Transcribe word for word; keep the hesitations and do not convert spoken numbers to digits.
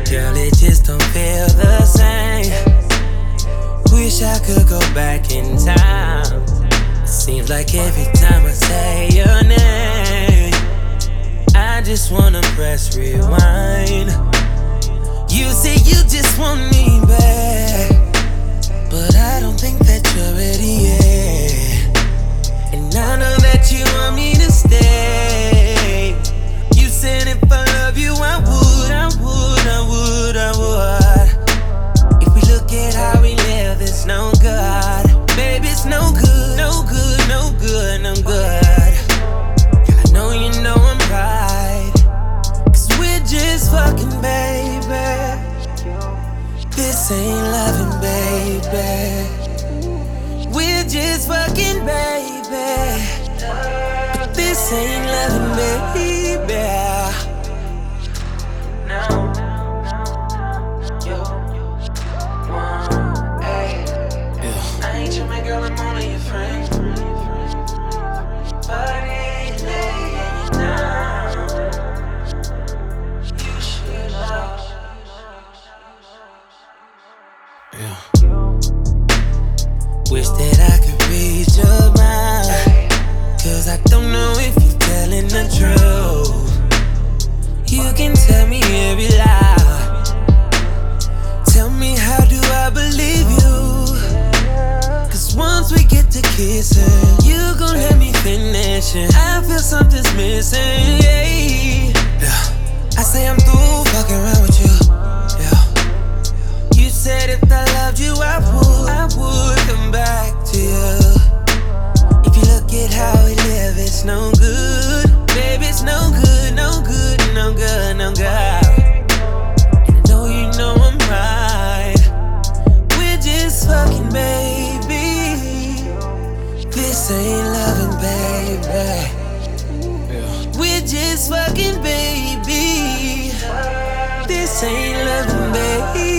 Girl, it just don't feel the same. Wish I could go back in time. Seems like every time I say your name, I just wanna press rewind. You say you just want me back, but I don't think that you're ready yet. And I know that you want me to stay. You said if I love you, I would, I would, I would, I would. If we look at how we live, it's no good. Baby, it's no good, no good, no good, no good. I know you know I'm right, cause we're just fucking, baby. This ain't loving, baby. We're just fucking, baby. But this ain't loving, baby. No. I ain't your man, girl, I'm only your friend. But I ain't laying you down. You should love. Yeah. Wish that I could read your mind, cause I don't know if you're telling the truth. You can tell me every lie. Tell me, how do I believe you? Cause once we get to kissing, you gon' let me finish it. I feel something's missing, yeah. Yeah. I say I'm through fucking around with you, yeah. You said if I loved you, I would, I would come back to you. If you look at how we live, it's no good. Baby, it's no good, no good, no good, no good. And I know you know I'm right. We're just fucking, baby. This ain't loving, baby. We're just fucking, baby. This ain't loving, baby.